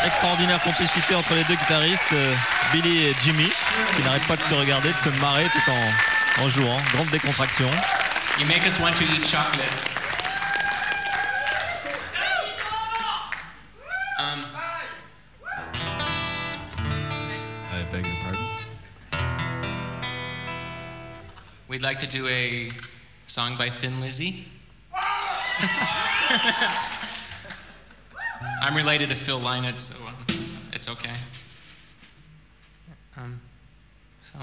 Extraordinaire complicité entre les deux guitaristes, Billy et Jimmy, qui n'arrêtent pas de se regarder, de se marrer tout en jouant. Grande décontraction. You make us want to eat chocolate. I beg your pardon. We'd like to do a song by Thin Lizzy. I'm related to Phil Lynott, so it's okay. So.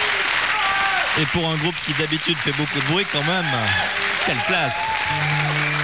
Et pour un groupe qui d'habitude fait beaucoup de bruit quand même, quelle classe!